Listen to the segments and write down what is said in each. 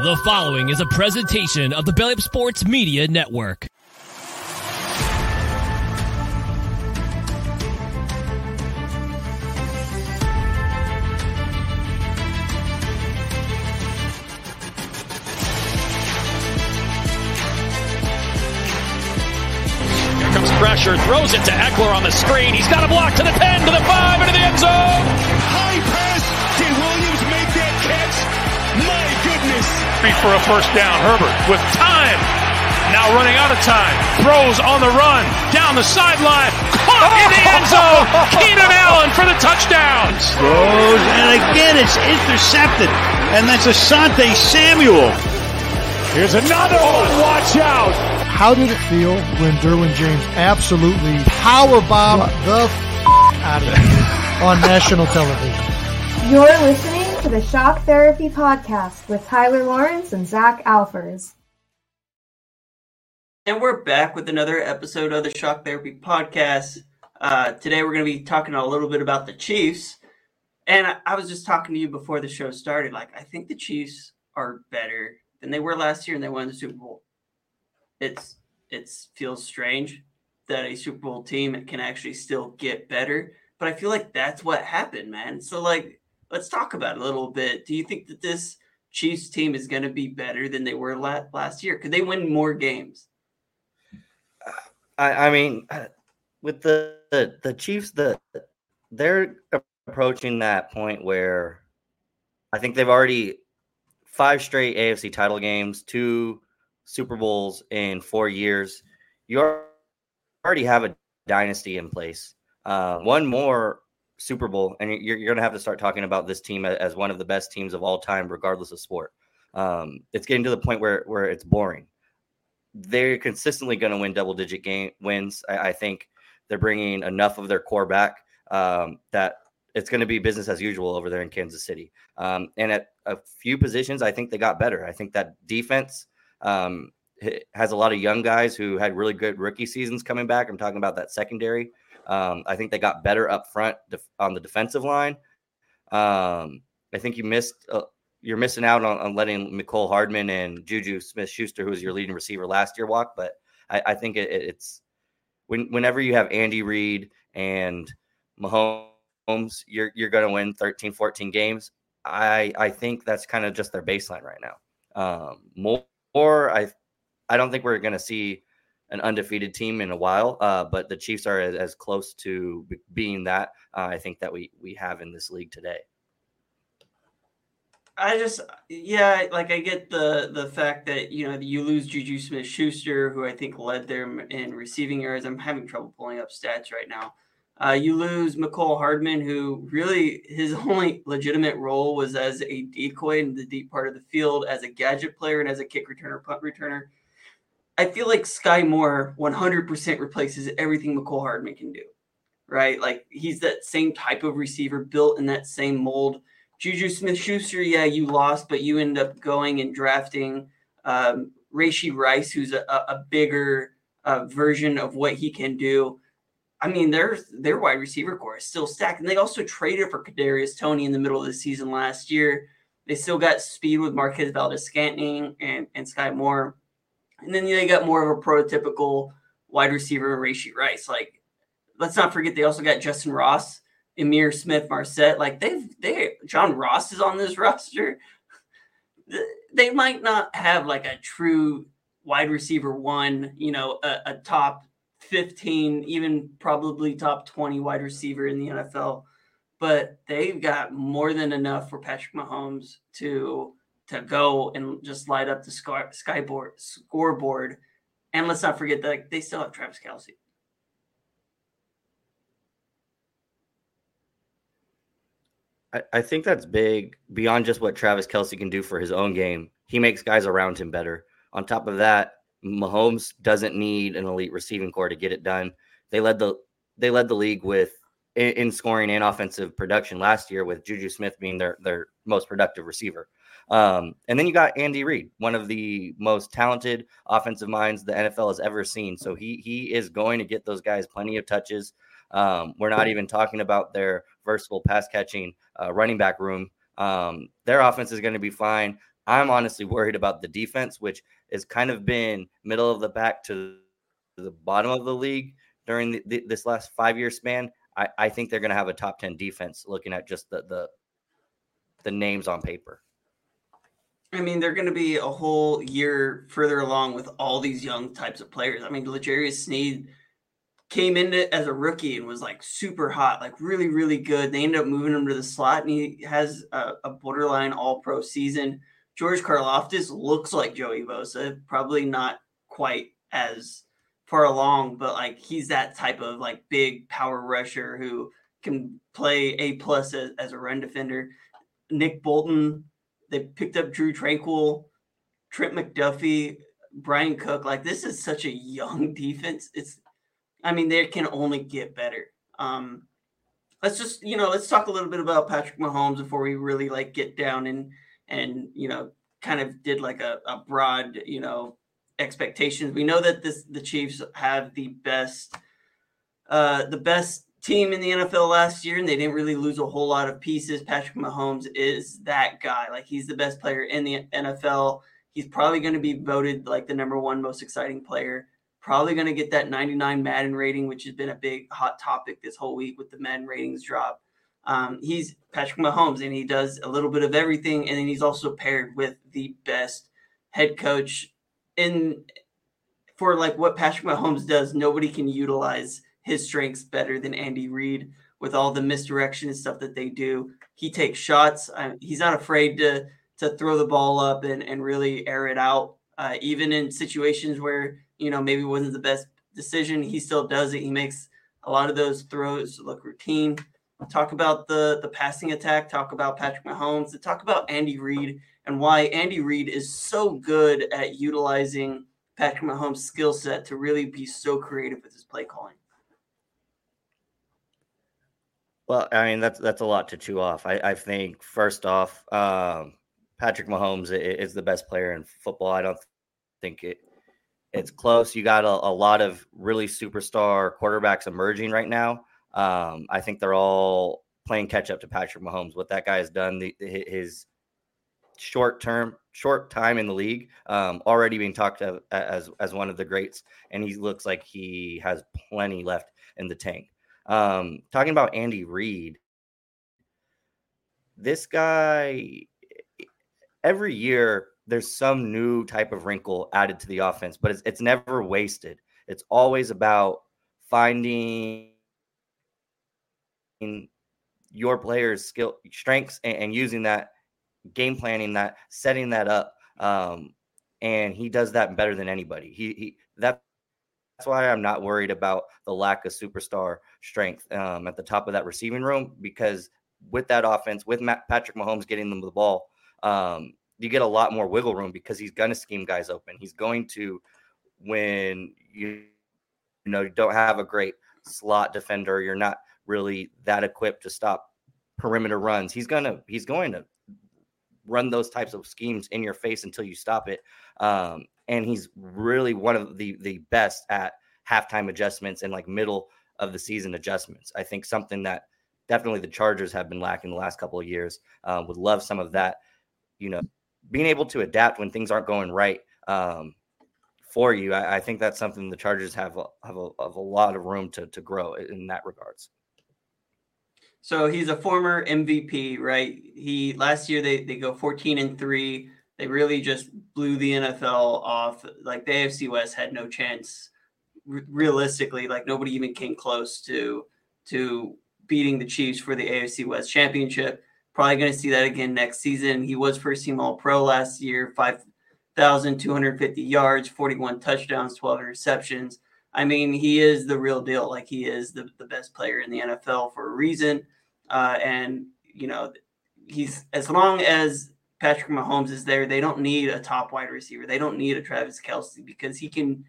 The following is a presentation of the Belly Up Sports Media Network. Here comes pressure, throws it to Eckler on the screen. He's got a block to the 10, to the 5, into the end zone. High pass. Did Williams make that catch? My goodness. For a first down, Herbert with time. Now running out of time. Throws on the run. Down the sideline. Caught in the end zone. Keenan Allen for the touchdown. Throws, and again it's intercepted. And that's Asante Samuel. Here's another one. Watch out. How did it feel when Derwin James absolutely powerbombed the out of you on national television? You're listening to the Shock Therapy Podcast with Tyler Lawrence and Zach Alfers. And we're back with another episode of the Shock Therapy Podcast. Today we're going to be talking a little bit about the Chiefs. And I was just talking to you before the show started. I think the Chiefs are better than they were last year and they won the Super Bowl. It feels strange that a Super Bowl team can actually still get better. But I feel like that's what happened, man. So, let's talk about it a little bit. Do you think that this Chiefs team is going to be better than they were last year? Could they win more games? I mean, with the Chiefs, they're approaching that point where I think they've already 5 straight AFC title games, 2 Super Bowls in 4 years. You already have a dynasty in place. One more Super Bowl, and you're going to have to start talking about this team as one of the best teams of all time, regardless of sport. It's getting to the point where it's boring. They're consistently going to win double-digit game wins. I think they're bringing enough of their core back that it's going to be business as usual over there in Kansas City. And at a few positions, I think they got better. I think that defense has a lot of young guys who had really good rookie seasons coming back. I'm talking about that secondary. I think they got better up front on the defensive line. I think you're missing out on letting Mecole Hardman and Juju Smith-Schuster, who was your leading receiver last year, walk. But I think it's whenever you have Andy Reid and Mahomes, you're going to win 13, 14 games. I think that's kind of just their baseline right now. I don't think we're going to see an undefeated team in a while, but the Chiefs are as close to being that I think that we have in this league today. I get the fact that, you lose Juju Smith-Schuster, who I think led them in receiving yards. I'm having trouble pulling up stats right now. You lose Mecole Hardman, who really his only legitimate role was as a decoy in the deep part of the field, as a gadget player and as a kick returner, punt returner. I feel like Sky Moore 100% replaces everything Mecole Hardman can do, right? He's that same type of receiver built in that same mold. Juju Smith-Schuster, you lost, but you end up going and drafting Rashee Rice, who's a bigger version of what he can do. I mean, their wide receiver core is still stacked. And they also traded for Kadarius Toney in the middle of the season last year. They still got speed with Marquez Valdes-Scantling and Sky Moore. And then they got more of a prototypical wide receiver, Rashee Rice. Let's not forget they also got Justin Ross, Emir Smith-Marset. John Ross is on this roster. They might not have a true wide receiver one, a top 15, even probably top 20 wide receiver in the NFL. But they've got more than enough for Patrick Mahomes to go and just light up the scoreboard. And let's not forget that they still have Travis Kelce. I think that's big beyond just what Travis Kelce can do for his own game. He makes guys around him better. On top of that, Mahomes doesn't need an elite receiving core to get it done. They led the league in scoring and offensive production last year, with Juju Smith being their most productive receiver. And then you got Andy Reid, one of the most talented offensive minds the NFL has ever seen. So he is going to get those guys plenty of touches. We're not even talking about their versatile pass catching running back room. Their offense is going to be fine. I'm honestly worried about the defense, which has kind of been middle of the pack to the bottom of the league during this last 5-year span. I think they're going to have a top 10 defense looking at just the names on paper. I mean, they're going to be a whole year further along with all these young types of players. I mean, L'Jarius Sneed came in as a rookie and was like super hot, like really, really good. They ended up moving him to the slot, and he has a borderline all-pro season. George Karlaftis looks like Joey Bosa, probably not quite as far along, but like he's that type of like big power rusher who can play A+ as a run defender. Nick Bolton, they picked up Drew Tranquill, Trent McDuffie, Brian Cook. Like, this is such a young defense. They can only get better. Let's talk a little bit about Patrick Mahomes before we really like get down and kind of did like a broad, expectations. We know that the Chiefs have the best team in the NFL last year, and they didn't really lose a whole lot of pieces. Patrick Mahomes is that guy. Like, he's the best player in the NFL. He's probably going to be voted like the number one most exciting player. Probably going to get that 99 Madden rating, which has been a big hot topic this whole week with the Madden ratings drop. He's Patrick Mahomes, and he does a little bit of everything. And then he's also paired with the best head coach for like what Patrick Mahomes does. Nobody can utilize his strengths better than Andy Reid with all the misdirection and stuff that they do. He takes shots. He's not afraid to throw the ball up and really air it out. Even in situations where, maybe it wasn't the best decision, he still does it. He makes a lot of those throws look routine. Talk about the passing attack, talk about Patrick Mahomes, and talk about Andy Reid and why Andy Reid is so good at utilizing Patrick Mahomes' skill set to really be so creative with his play calling. Well, that's a lot to chew off. I think first off, Patrick Mahomes is the best player in football. I don't think it's close. You got a lot of really superstar quarterbacks emerging right now. I think they're all playing catch up to Patrick Mahomes. What that guy has done, his short time in the league, already being talked of as one of the greats, and he looks like he has plenty left in the tank. Talking about Andy Reid, this guy, every year there's some new type of wrinkle added to the offense, but it's never wasted. It's always about finding your players' strengths and using that, game planning that, setting that up. And he does that better than anybody. That's why I'm not worried about the lack of superstar strength at the top of that receiving room, because with that offense, with Patrick Mahomes getting them the ball, you get a lot more wiggle room because he's going to scheme guys open. He's going to, when you don't have a great slot defender, you're not really that equipped to stop perimeter runs. He's going to run those types of schemes in your face until you stop it. And he's really one of the best at halftime adjustments and like middle of the season adjustments. I think something that definitely the Chargers have been lacking the last couple of years. Would love some of that, being able to adapt when things aren't going right for you. I think that's something the Chargers have a lot of room to grow in that regards. So he's a former MVP, right? Last year they go 14-3. They really just blew the NFL off. Like, the AFC West had no chance realistically. Like, nobody even came close to beating the Chiefs for the AFC West championship. Probably going to see that again next season. He was first team All-Pro last year, 5,250 yards, 41 touchdowns, 12 interceptions. I mean, he is the real deal. Like, he is the best player in the NFL for a reason. And he's, as long as Patrick Mahomes is there, they don't need a top wide receiver. They don't need a Travis Kelce, because he can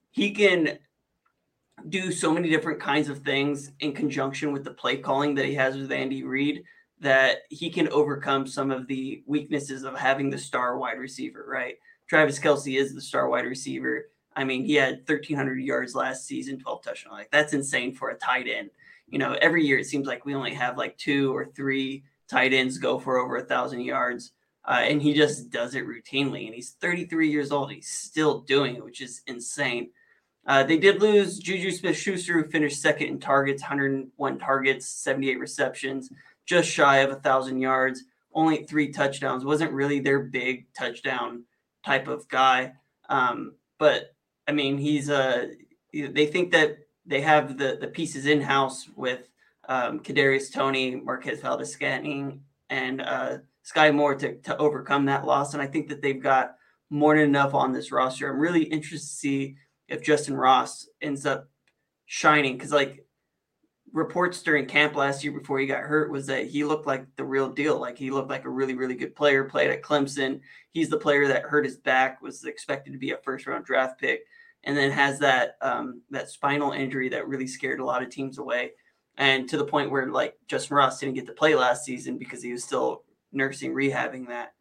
do so many different kinds of things in conjunction with the play calling that he has with Andy Reid, that he can overcome some of the weaknesses of having the star wide receiver, right? Travis Kelce is the star wide receiver. I mean, he had 1,300 yards last season, 12 touchdowns. Like, that's insane for a tight end. Every year it seems like we only have like 2 or 3 tight ends go for over 1,000 yards. And he just does it routinely. And he's 33 years old. He's still doing it, which is insane. They did lose Juju Smith-Schuster, who finished second in targets, 101 targets, 78 receptions, just shy of 1,000 yards, only 3 touchdowns. Wasn't really their big touchdown type of guy. But, I mean, they think that they have the pieces in-house with Kadarius Toney, Marquez Valdes-Scantling, and Sky Moore to overcome that loss. And I think that they've got more than enough on this roster. I'm really interested to see if Justin Ross ends up shining, because like reports during camp last year before he got hurt was that he looked like the real deal. Like he looked like a really, really good player, played at Clemson. He's the player that hurt his back, was expected to be a first-round draft pick, and then has that spinal injury that really scared a lot of teams away. And to the point where like Justin Ross didn't get to play last season because he was still rehabbing that.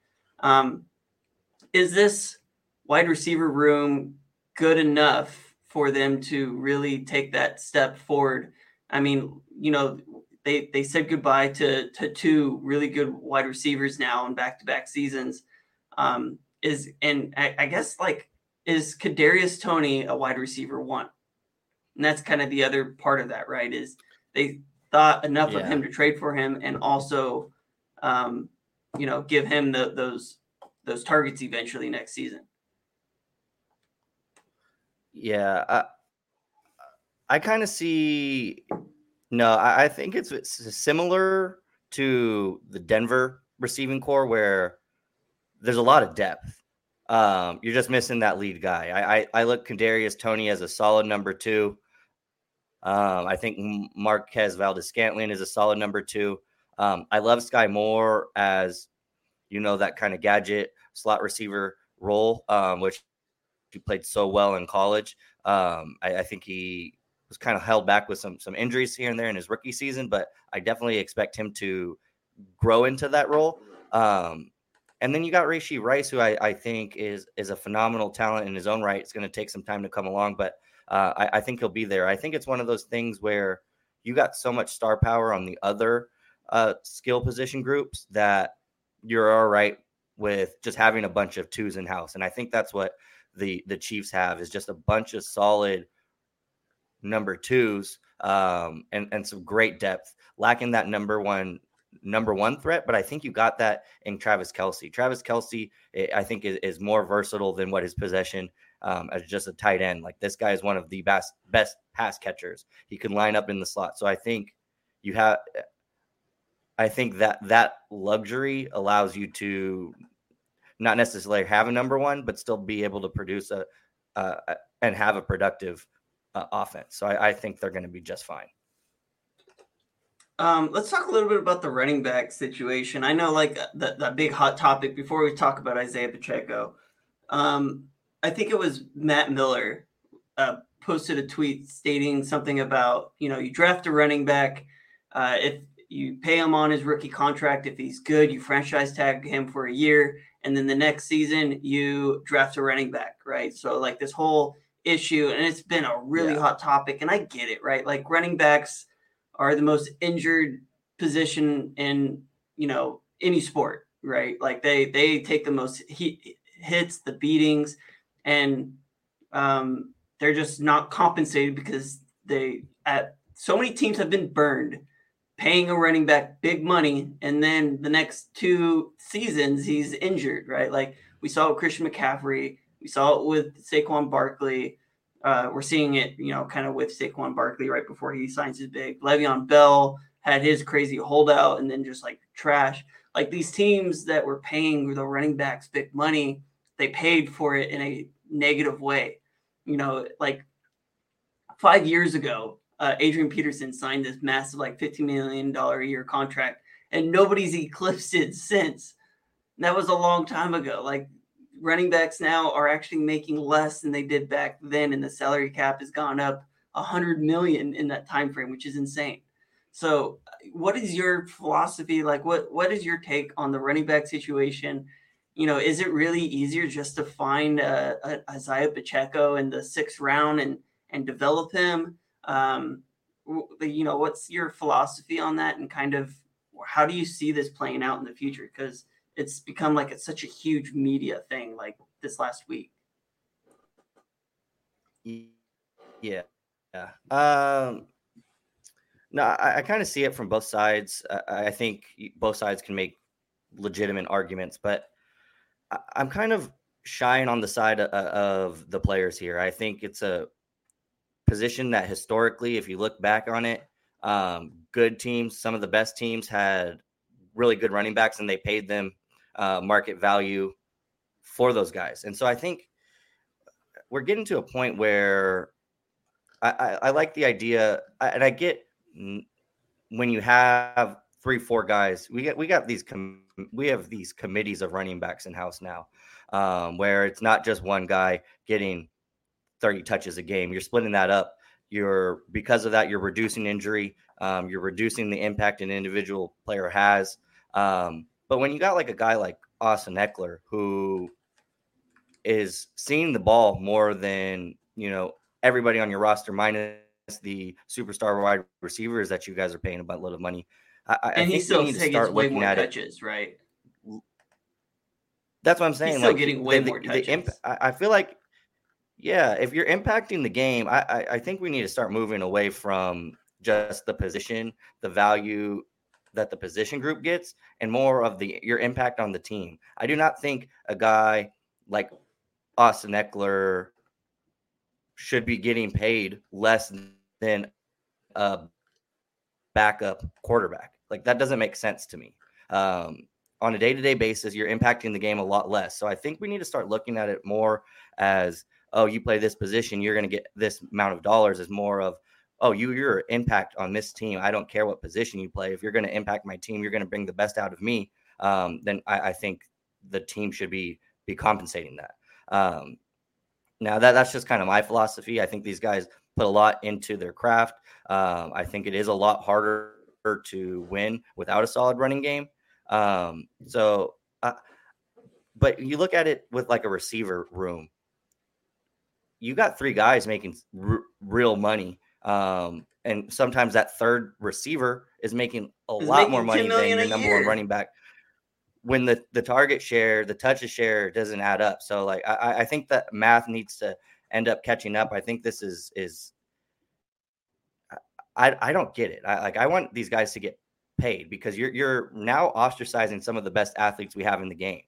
Is this wide receiver room good enough for them to really take that step forward? I mean, you know, they said goodbye to 2 really good wide receivers now in back-to-back seasons. I guess like, is Kadarius Toney a wide receiver 1? And that's kind of the other part of that, right? Is they thought enough of him to trade for him, and also, you know, give him those targets eventually next season. Yeah, I kind of see. No, I think it's similar to the Denver receiving core, where there's a lot of depth. You're just missing that lead guy. I look Kadarius Toney as a solid number 2. I think Marquez Valdes-Scantling is a solid number 2. I love Sky Moore as, you know, that kind of gadget slot receiver role, which he played so well in college. I think he was kind of held back with some injuries here and there in his rookie season, but I definitely expect him to grow into that role. And then you got Rashee Rice, who I think is a phenomenal talent in his own right. It's going to take some time to come along, but I think he'll be there. I think it's one of those things where you got so much star power on the other skill position groups that you're all right with just having a bunch of 2s in house. And I think that's what the Chiefs have, is just a bunch of solid number 2s and some great depth, lacking that number one threat. But I think you got that in Travis Kelce. Travis Kelce, I think, is more versatile than what his possession as just a tight end. Like, this guy is one of the best pass catchers. He can line up in the slot. So I think that luxury allows you to not necessarily have a number 1, but still be able to produce and have a productive offense. So I think they're going to be just fine. Let's talk a little bit about the running back situation. I know, like, the big hot topic before we talk about Isaiah Pacheco. I think it was Matt Miller posted a tweet stating something about, you know, you draft a running back. If you pay him on his rookie contract, if he's good, you franchise tag him for a year. And then the next season you draft a running back, right? So like this whole issue, and it's been a really hot topic, and I get it, right? Like, running backs are the most injured position in, you know, any sport, right? Like they take the most hits, the beatings, and they're just not compensated because so many teams have been burned paying a running back big money, and then the next 2 seasons he's injured, right? Like we saw it with Christian McCaffrey, we saw it with Saquon Barkley. We're seeing it, you know, kind of with Saquon Barkley right before he signs his big. Le'Veon Bell had his crazy holdout and then just like trash. Like, these teams that were paying the running backs big money, they paid for it in a negative way. You know, like 5 years ago, Adrian Peterson signed this massive, like $50 million a year contract, and nobody's eclipsed it since. And that was a long time ago. Like, running backs now are actually making less than they did back then, and the salary cap has gone up $100 million in that time frame, which is insane. So what is your philosophy? Like, what is your take on the running back situation? You know, is it really easier just to find Isaiah Pacheco in the 6th round and develop him? You know, what's your philosophy on that, and kind of how do you see this playing out in the future? Because it's become like it's such a huge media thing like this last week. Yeah. No, I kind of see it from both sides. I think both sides can make legitimate arguments, but I'm kind of shying on the side of the players here. I think it's a position that historically, if you look back on it, good teams, some of the best teams had really good running backs, and they paid them market value for those guys. And so I think we're getting to a point where I like the idea, and I get when you have 3-4 guys, we have these committees of running backs in house now, where it's not just one guy getting 30 touches a game. You're splitting that up. Because of that, you're reducing injury. You're reducing the impact an individual player has. But when you got like a guy like Austin Eckler, who is seeing the ball more than, everybody on your roster, minus the superstar wide receivers that you guys are paying a buttload of money. I think he still we need to start way looking more at touches, it. right? That's what I'm saying. He's still getting way more touches. I feel like, yeah, if you're impacting the game, I think we need to start moving away from just the position, the value that the position group gets, and more of your impact on the team. I do not think a guy like Austin Eckler should be getting paid less than a backup quarterback. Like, that doesn't make sense to me. On a day-to-day basis, you're impacting the game a lot less. So I think we need to start looking at it more as, oh, you play this position, you're going to get this amount of dollars, is more of, oh, your impact on this team. I don't care what position you play. If you're going to impact my team, you're going to bring the best out of me. Then I think the team should be compensating that. Now that's just kind of my philosophy. I think these guys put a lot into their craft. I think it is a lot harder to win without a solid running game. But you look at it with like a receiver room. You got 3 guys making real money. And sometimes that third receiver is making a lot more money than your number one running back. When the target share, the touches share doesn't add up. So like, I think that math needs to end up catching up. I think this is I don't get it. I want these guys to get paid, because you're now ostracizing some of the best athletes we have in the game.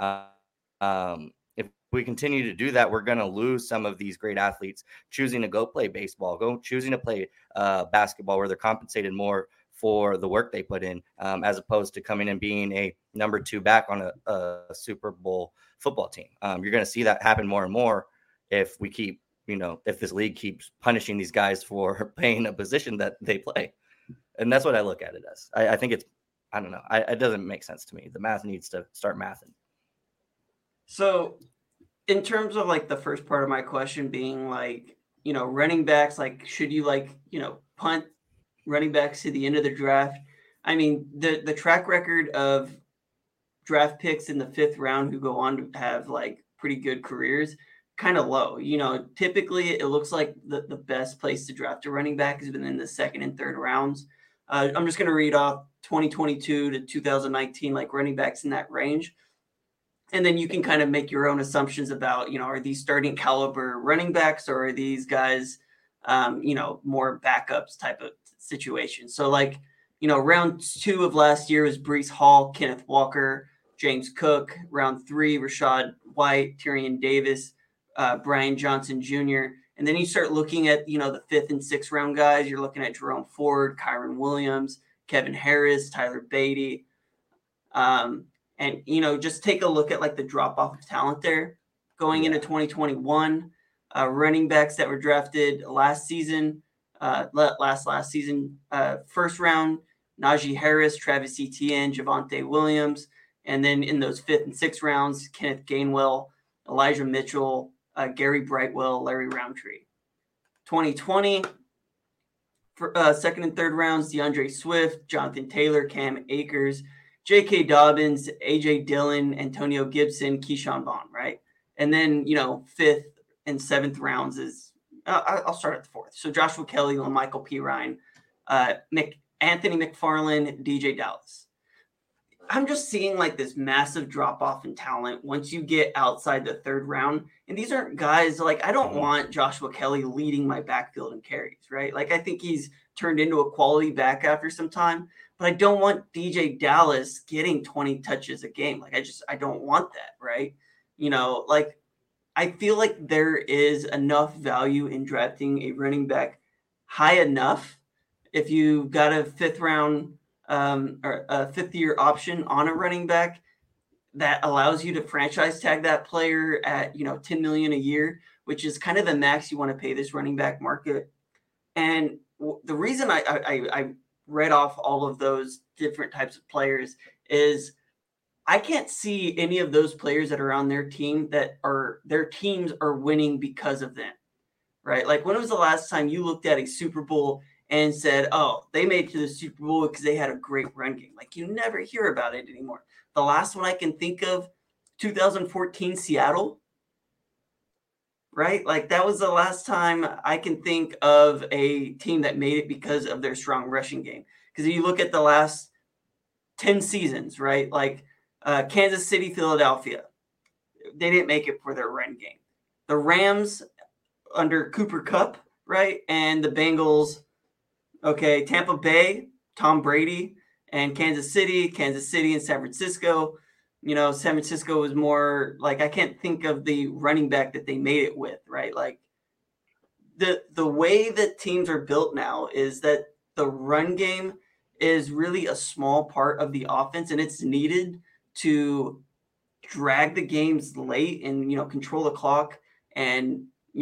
If we continue to do that, we're going to lose some of these great athletes choosing to go play baseball, choosing to play basketball, where they're compensated more for the work they put in, as opposed to coming and being a number 2 back on a Super Bowl football team. You're going to see that happen more and more if we keep, if this league keeps punishing these guys for playing a position that they play. And that's what I look at it as. I think I don't know. It doesn't make sense to me. The math needs to start mathing. So in terms of like the first part of my question being like, running backs, like, should you punt running backs to the end of the draft? I mean, the track record of draft picks in the 5th round who go on to have like pretty good careers, kind of low. Typically it looks like the best place to draft a running back has been in the 2nd and 3rd rounds. I'm just going to read off 2022 to 2019, like running backs in that range. And then you can kind of make your own assumptions about, are these starting caliber running backs, or are these guys, more backups type of situation. So like, round 2 of last year was Breece Hall, Kenneth Walker, James Cook. Round 3, Rachaad White, Tyrion Davis, Brian Johnson Jr. And then you start looking at, the 5th and 6th round guys. You're looking at Jerome Ford, Kyron Williams, Kevin Harris, Tyler Beatty. And, just take a look at like the drop off of talent there going into 2021. Running backs that were drafted last season, last season, 1st round, Najee Harris, Travis Etienne, Javonte Williams. And then in those 5th and 6th rounds, Kenneth Gainwell, Elijah Mitchell, Gary Brightwell, Larry Roundtree. 2020, for 2nd and 3rd rounds, DeAndre Swift, Jonathan Taylor, Cam Akers, J.K. Dobbins, A.J. Dillon, Antonio Gibson, Keyshawn Vaughn, right? And then, 5th and 7th rounds is, I'll start at the 4th. So Joshua Kelly, Michael P. Ryan, Anthony McFarland, DJ Dallas. I'm just seeing like this massive drop off in talent once you get outside the third round. And these aren't guys like, I don't want Joshua Kelly leading my backfield in carries, right? Like, I think he's turned into a quality back after some time, but I don't want DJ Dallas getting 20 touches a game. Like, I don't want that, right? You know, like, I feel like there is enough value in drafting a running back high enough. If you got a fifth year option on a running back that allows you to franchise tag that player at, $10 million a year, which is kind of the max you want to pay this running back market. And the reason I read off all of those different types of players is I can't see any of those players that are on their team their teams are winning because of them, right? Like, when was the last time you looked at a Super Bowl and said, oh, they made it to the Super Bowl because they had a great run game? Like, you never hear about it anymore. The last one I can think of, 2014 Seattle, right? Like, that was the last time I can think of a team that made it because of their strong rushing game. Because you look at the last 10 seasons, right? Like, Kansas City, Philadelphia, they didn't make it for their run game. The Rams under Cooper Kupp, right? And the Bengals, okay, Tampa Bay, Tom Brady, and Kansas City and San Francisco. San Francisco was more like, I can't think of the running back that they made it with, right? Like, the way that teams are built now is that the run game is really a small part of the offense, and it's needed to drag the games late and, control the clock. And,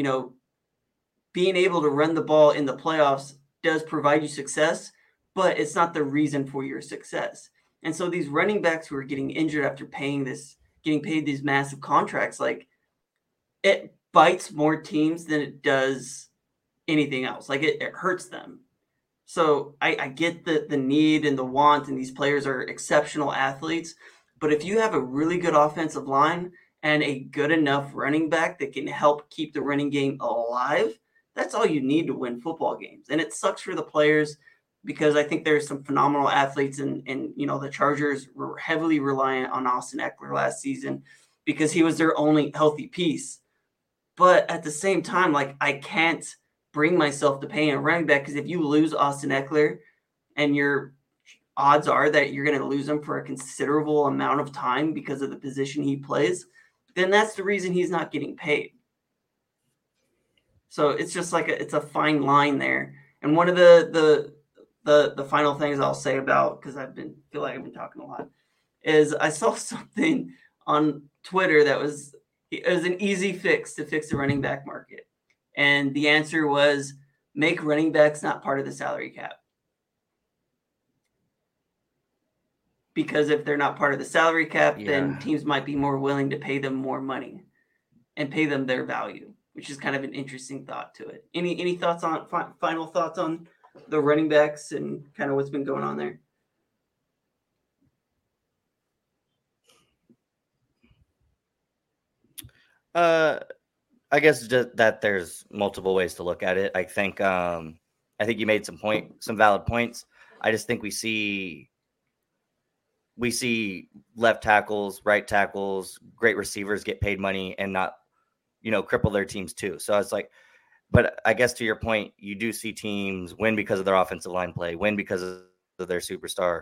being able to run the ball in the playoffs does provide you success, but it's not the reason for your success. And so these running backs who are getting injured after getting paid these massive contracts, like, it bites more teams than it does anything else. Like, it hurts them. So I get the need and the want, and these players are exceptional athletes. But if you have a really good offensive line and a good enough running back that can help keep the running game alive, that's all you need to win football games. And it sucks for the players because I think there's some phenomenal athletes, and the Chargers were heavily reliant on Austin Eckler last season because he was their only healthy piece. But at the same time, like, I can't bring myself to paying a running back, because if you lose Austin Eckler, and your odds are that you're going to lose him for a considerable amount of time because of the position he plays, then that's the reason he's not getting paid. So it's just like it's a fine line there. And one of the final things I'll say about, because feel like I've been talking a lot, is I saw something on Twitter that was an easy fix to fix the running back market. And the answer was, make running backs not part of the salary cap. Because if they're not part of the salary cap, then teams might be more willing to pay them more money and pay them their value, which is kind of an interesting thought to it. Any thoughts on final thoughts on the running backs and kind of what's been going on there? I guess just that there's multiple ways to look at it. I think you made some valid points. I just think we see left tackles, right tackles, great receivers get paid money and not, cripple their teams too. So it's like, but I guess to your point, you do see teams win because of their offensive line play, win because of their superstar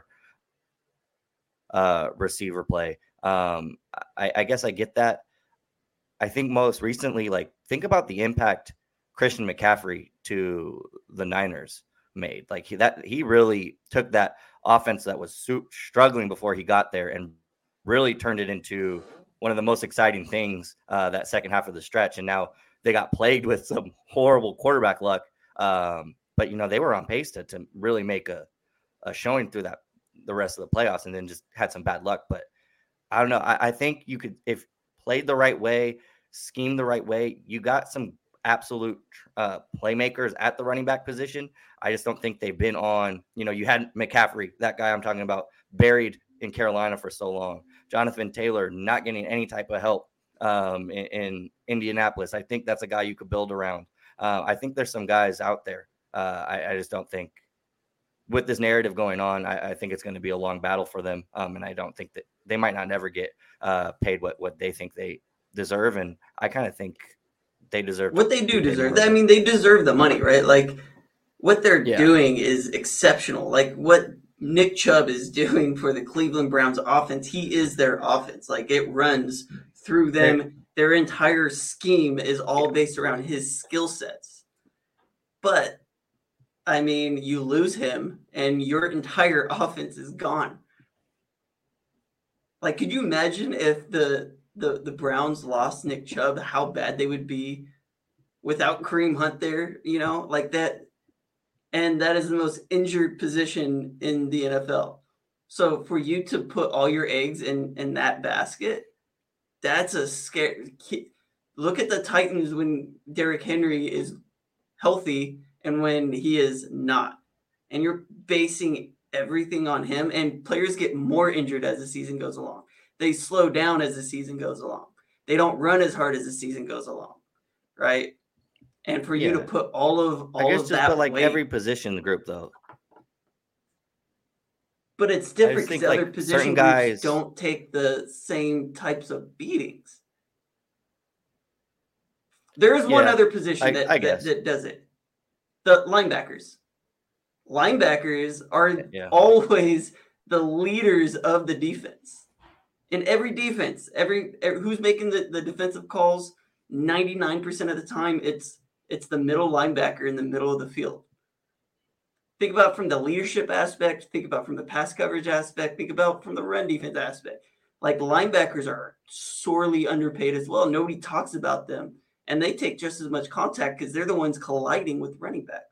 receiver play. I guess I get that. I think most recently, like, think about the impact Christian McCaffrey to the Niners made. Like, he really took that offense that was struggling before he got there and really turned it into one of the most exciting things that second half of the stretch. And now they got plagued with some horrible quarterback luck. But, they were on pace to really make a showing through the rest of the playoffs, and then just had some bad luck. But I don't know. I think you could, if played the right way, schemed the right way, you got some absolute playmakers at the running back position. I just don't think they've been on, you had McCaffrey, that guy I'm talking about, buried in Carolina for so long. Jonathan Taylor not getting any type of help in Indianapolis. I think that's a guy you could build around. I think there's some guys out there. I just don't think with this narrative going on, I think it's going to be a long battle for them. And I don't think that they might not never get paid what they think they deserve. And I kind of think they deserve what they do deserve. I mean, they deserve the money, right? Like what they're doing is exceptional. Like what Nick Chubb is doing for the Cleveland Browns offense, he is their offense. Like it runs through them. Their entire scheme is all based around his skill sets. But I mean, you lose him and your entire offense is gone. Like, could you imagine if the Browns lost Nick Chubb, how bad they would be without Kareem Hunt there, like that. And that is the most injured position in the NFL. So for you to put all your eggs in that basket, that's a scary. Look at the Titans when Derrick Henry is healthy and when he is not. And you're basing everything on him, and players get more injured as the season goes along. They slow down as the season goes along. They don't run as hard as the season goes along, right? And for you to put all of that put like weight, every position in the group though. But it's different because other position groups don't take the same types of beatings. There is one other position that does it. The linebackers. Linebackers are always the leaders of the defense. In every defense, who's making the defensive calls, 99% of the time, it's the middle linebacker in the middle of the field. Think about from the leadership aspect. Think about from the pass coverage aspect. Think about from the run defense aspect. Like linebackers are sorely underpaid as well. Nobody talks about them. And they take just as much contact because they're the ones colliding with running backs.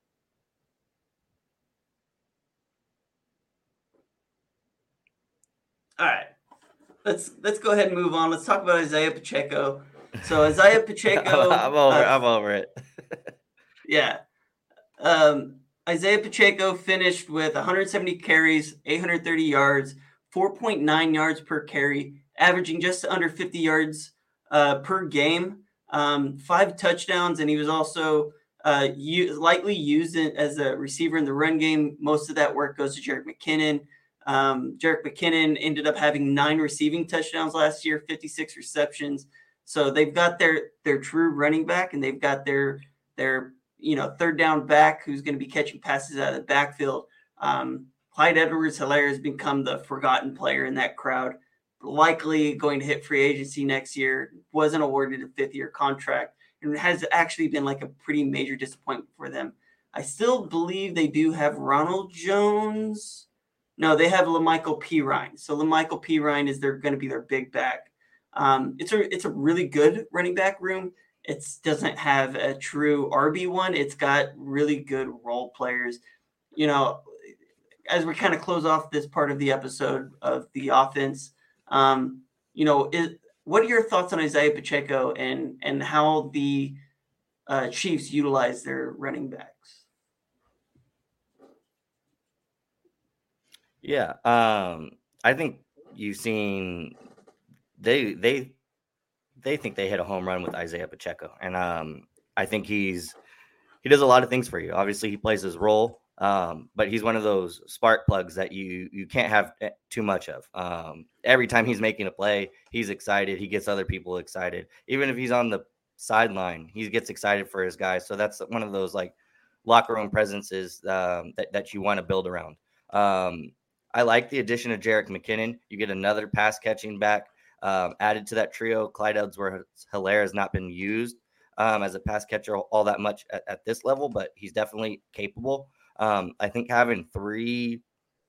All right. Let's go ahead and move on. Let's talk about Isaiah Pacheco. So Isaiah Pacheco. I'm over it. Yeah. Isaiah Pacheco finished with 170 carries, 830 yards, 4.9 yards per carry, averaging just under 50 yards per game, 5 touchdowns, and he was also likely used as a receiver in the run game. Most of that work goes to Jerick McKinnon. Jerick McKinnon ended up having 9 receiving touchdowns last year, 56 receptions. So they've got their true running back, and they've got their third down back who's going to be catching passes out of the backfield. Clyde Edwards-Helaire has become the forgotten player in that crowd. Likely going to hit free agency next year. Wasn't awarded a 5th-year contract, and has actually been like a pretty major disappointment for them. I still believe they do have Ronald Jones. No, they have LaMichael Pirine. So LaMichael Pirine is going to be their big back. It's a really good running back room. It doesn't have a true RB1. It's got really good role players. As we kind of close off this part of the episode of the offense, what are your thoughts on Isaiah Pacheco and how the Chiefs utilize their running backs? Yeah, I think you've seen they think they hit a home run with Isaiah Pacheco, and I think he does a lot of things for you. Obviously, he plays his role, but he's one of those spark plugs that you can't have too much of. Every time he's making a play, he's excited. He gets other people excited. Even if he's on the sideline, he gets excited for his guys. So that's one of those like locker room presences that you want to build around. I like the addition of Jerick McKinnon. You get another pass catching back added to that trio. Clyde Edwards-Helaire has not been used as a pass catcher all that much at this level, but he's definitely capable. I think having 3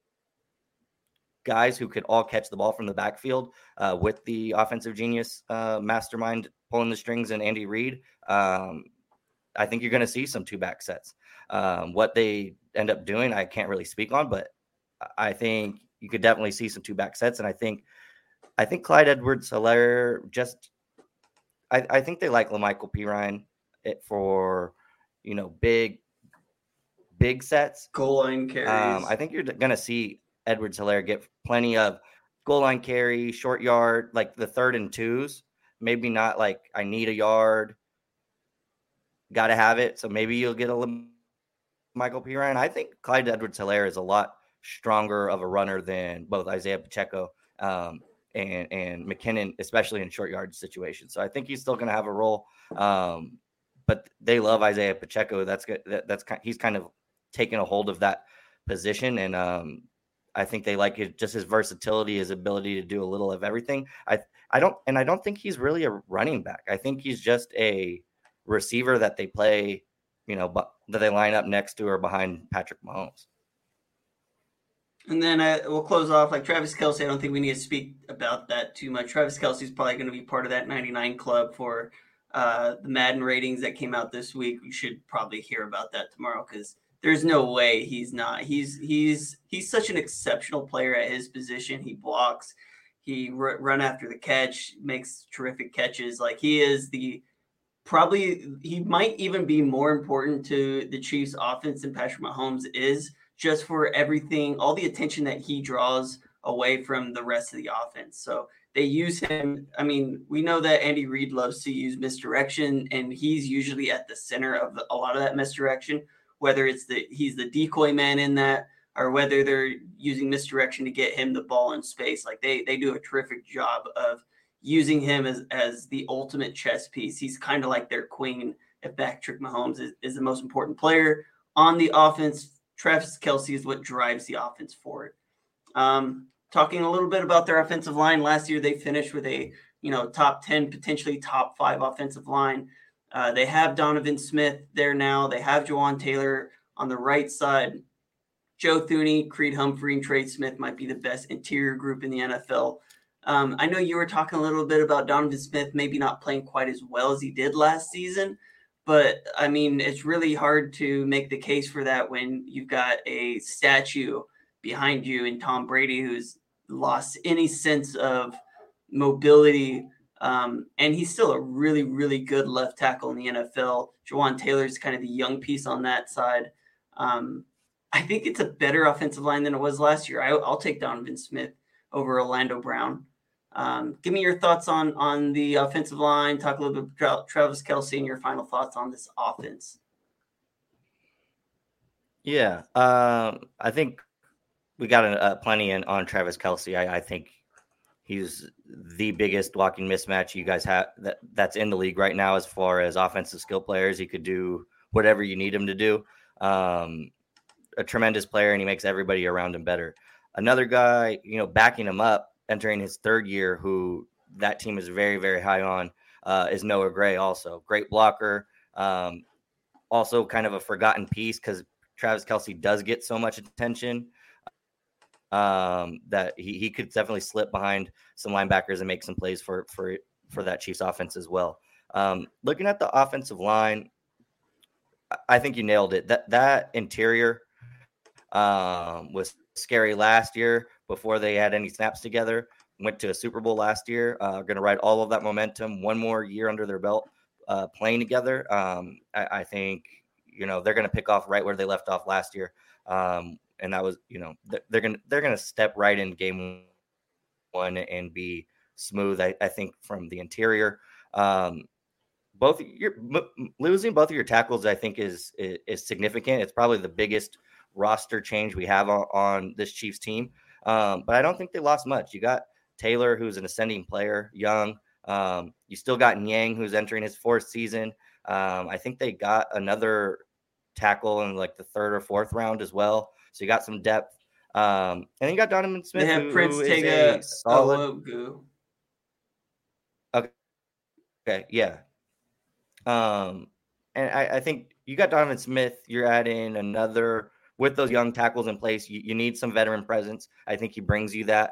guys who could all catch the ball from the backfield with the offensive genius mastermind pulling the strings and Andy Reid, I think you're going to see some 2-back sets. What they end up doing, I can't really speak on, but I think you could definitely see some 2-back sets. And I think Clyde Edwards-Helaire I think they like LaMichael Pirine for, big sets. Goal line carries. I think you're going to see Edwards-Helaire get plenty of goal line carry, short yard, like the 3rd and 2s. Maybe not like I need a yard. Got to have it. So maybe you'll get a Michael P. Ryan. I think Clyde Edwards-Helaire is a lot stronger of a runner than both Isaiah Pacheco and McKinnon, especially in short yardage situations. So I think he's still going to have a role. But they love Isaiah Pacheco. That's good. He's kind of taken a hold of that position, and I think they like it, just his versatility, his ability to do a little of everything. I don't think he's really a running back. I think he's just a receiver that they play, but that they line up next to or behind Patrick Mahomes. And then we'll close off like Travis Kelce. I don't think we need to speak about that too much. Travis Kelce is probably going to be part of that 99 club for the Madden ratings that came out this week. We should probably hear about that tomorrow because there's no way he's not. He's such an exceptional player at his position. He blocks, he run after the catch, makes terrific catches. Like he might even be more important to the Chiefs offense than Patrick Mahomes is, just for everything, all the attention that he draws away from the rest of the offense. So they use him. I mean, we know that Andy Reid loves to use misdirection, and he's usually at the center of a lot of that misdirection, whether he's the decoy man in that, or whether they're using misdirection to get him the ball in space. Like they do a terrific job of using him as the ultimate chess piece. He's kind of like their queen. If Patrick Mahomes is the most important player on the offense, Travis Kelce is what drives the offense forward. Talking a little bit about their offensive line. Last year, they finished with a top 10, potentially top 5 offensive line. They have Donovan Smith there now. They have Jawan Taylor on the right side. Joe Thuney, Creed Humphrey, and Trey Smith might be the best interior group in the NFL. I know you were talking a little bit about Donovan Smith maybe not playing quite as well as he did last season. But, I mean, it's really hard to make the case for that when you've got a statue behind you in Tom Brady who's lost any sense of mobility. And he's still a really, really good left tackle in the NFL. Jawan Taylor's kind of the young piece on that side. I think it's a better offensive line than it was last year. I'll take Donovan Smith over Orlando Brown. Give me your thoughts on the offensive line. Talk a little bit about Travis Kelce and your final thoughts on this offense. Yeah, I think we got plenty on Travis Kelce. I think he's the biggest blocking mismatch you guys have that's in the league right now as far as offensive skill players. He could do whatever you need him to do. A tremendous player, and he makes everybody around him better. Another guy, backing him up, entering his third year, who that team is very, very high on, is Noah Gray. Also, great blocker. Also, kind of a forgotten piece because Travis Kelce does get so much attention that he could definitely slip behind some linebackers and make some plays for that Chiefs offense as well. Looking at the offensive line, I think you nailed it. That interior was scary last year before they had any snaps together. Went to a Super Bowl last year. Going to ride all of that momentum. One more year under their belt playing together. I think they're going to pick off right where they left off last year. And that was they're going to step right in game one and be smooth. I think from the interior. Losing both of your tackles, I think, is significant. It's probably the biggest roster change we have on this Chiefs team. But I don't think they lost much. You got Taylor, who's an ascending player, young. You still got Niang, who's entering his 4th season. I think they got another tackle in like the 3rd or 4th round as well. So you got some depth. And then you got Donovan Smith, they have who Prince is a solid. Okay, yeah. And I think you got Donovan Smith. You're adding another with those young tackles in place. You need some veteran presence. I think he brings you that.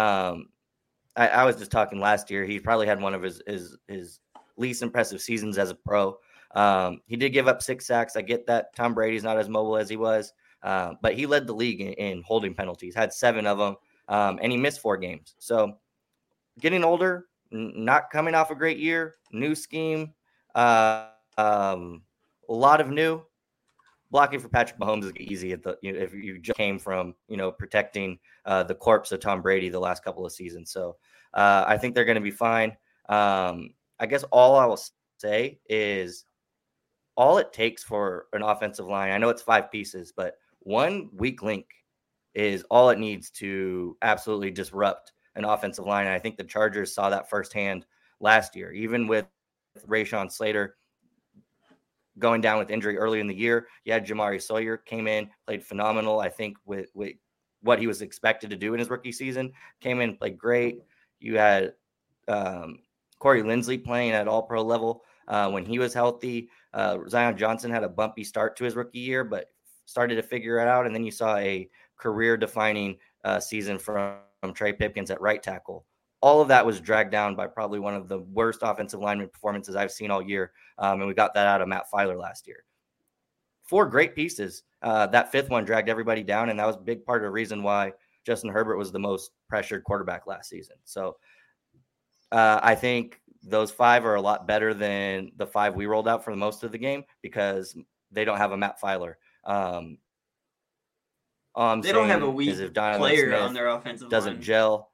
I was just talking last year. He probably had one of his least impressive seasons as a pro. He did give up 6 sacks. I get that Tom Brady's not as mobile as he was, but he led the league in holding penalties, had 7 of them, and he missed 4 games. So getting older, not coming off a great year, new scheme, a lot of new. Blocking for Patrick Mahomes is easy if you just came from protecting the corpse of Tom Brady the last couple of seasons. So I think they're going to be fine. I guess all I will say is all it takes for an offensive line, I know it's 5 pieces, but one weak link is all it needs to absolutely disrupt an offensive line. And I think the Chargers saw that firsthand last year, even with Rashawn Slater going down with injury early in the year. You had Jamari Sawyer came in, played phenomenal. I think with what he was expected to do in his rookie season, came in, played great. You had Corey Linsley playing at all-pro level when he was healthy. Zion Johnson had a bumpy start to his rookie year, but started to figure it out. And then you saw a career-defining season from Trey Pipkins at right tackle. All of that was dragged down by probably one of the worst offensive lineman performances I've seen all year. And we got that out of Matt Filer last year. 4 great pieces. That 5th one dragged everybody down, and that was a big part of the reason why Justin Herbert was the most pressured quarterback last season. So I think those 5 are a lot better than the 5 we rolled out for the most of the game because they don't have a Matt Filer. They don't have a weak player Smith on their offensive doesn't line. Gel.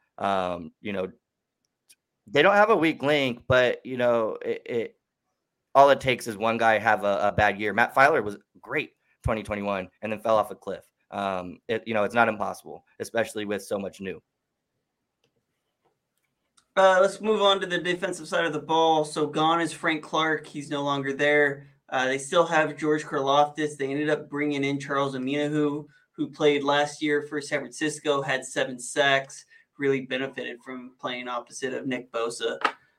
They don't have a weak link, but it all it takes is one guy have a bad year. Matt Filer was great 2021 and then fell off a cliff. It's not impossible, especially with so much new. Let's move on to the defensive side of the ball. So gone is Frank Clark. He's no longer there. They still have George Karlaftis. They ended up bringing in Charles Omenihu, who played last year for San Francisco, had 7 sacks, really benefited from playing opposite of Nick Bosa.